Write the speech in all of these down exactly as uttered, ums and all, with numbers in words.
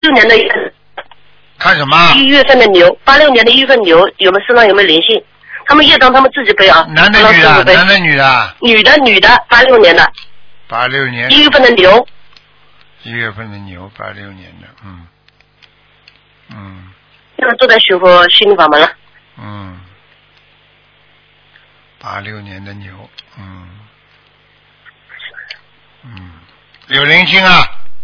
六年的看什么？ 一月份的牛，八六年的一月份牛有没有身上有没有灵性？他们业障他们自己背啊。 男的女的？男的女的？ 女的女的，八六年的。 八六年。 一月份的牛。 一月份的牛，八六年的，嗯嗯。 现在都在学佛心灵法门了。 嗯。八六年的牛，嗯嗯，有灵性啊。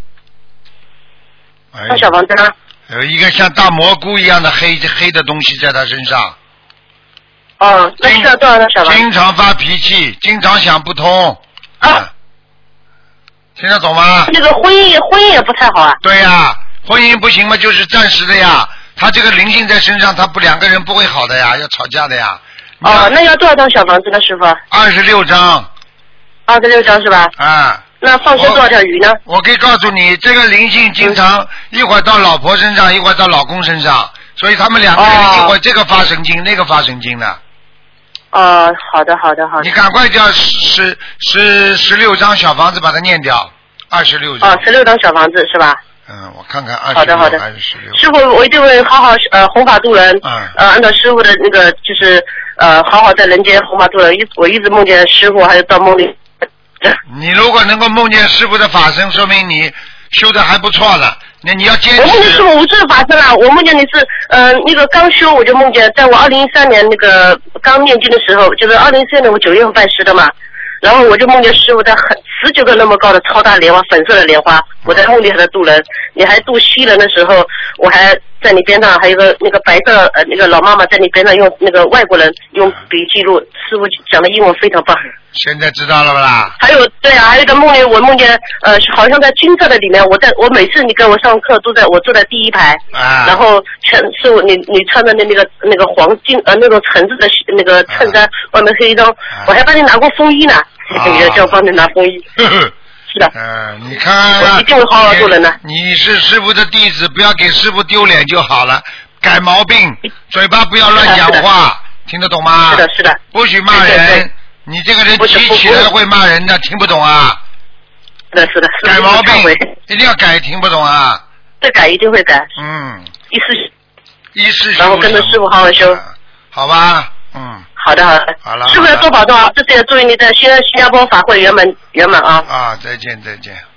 那小房子呢？ 有一个像大蘑菇一样的黑黑的东西在他身上。 哦，那需要多少张小房子？ 经常发脾气，经常想不通。 啊。 听得懂吗？ 那个婚姻婚姻也不太好啊。 对呀、啊，婚姻不行嘛，就是暂时的呀。他这个灵性在身上，他不两个人不会好的呀，要吵架的呀。 哦，那要多少张小房子呢，师傅？ 二十六张。 二十六张是吧？ 啊。 那放生多少条鱼呢？ 我可以告诉你，这个灵性经常一会儿到老婆身上，一会儿到老公身上，所以他们两个人一会儿这个发神经，那个发神经的。 哦，好的好的好的。你赶快叫十十十六张小房子把它念掉，二十六张。 哦，十六张小房子是吧？ 嗯，我看看二十六还是十六。 师傅，我一定会好好呃弘法度人。嗯。呃，按照师傅的那个就是呃好好在人间弘法度人。一我一直梦见师傅，还有到梦里。 你如果能够梦见师傅的法身，说明你修的还不错了。那你要坚持。 我梦见师傅无数法身了，我梦见你是呃那个刚修，我就梦见在我二零一三年那个刚念经的时候，就是二零一三年我九月份拜师的嘛，然后我就梦见师傅在很十九个那么高的超大莲花，粉色的莲花，我在梦里还在渡人，你还渡西人的时候，我还在你边上，还有个那个白色呃那个老妈妈在你边上用那个外国人用笔记录，师傅讲的英文非常棒。 现在知道了不啦？ 还有对啊，还有一个梦里，我梦见呃，好像在金色的里面，我在我每次你给我上课都在我坐在第一排，啊、然后全是我你你穿的那那个那个黄金呃那种橙色的那个衬衫，啊、外面黑一张，啊、我还帮你拿过风衣呢，你要叫我帮你拿风衣。是的。嗯、呃， 你看， 我一定会好好做人的。 你是师傅的弟子，不要给师傅丢脸就好了，改毛病，嘴巴不要乱讲话，听得懂吗？ 是的，是的。 不许骂人。对对对，你这个人急起来会骂人的，听不懂啊？ 是的，是的。 改毛病，一定要改，听不懂啊？ 对，改一定会改。 嗯。 一世。 一世修。 然后跟着师傅好好修。 啊、好吧，嗯。 好的，好的。 好了。 师傅要多保重啊！这次也祝愿你在新新加坡法会圆满圆满啊！ 啊，再见，再见。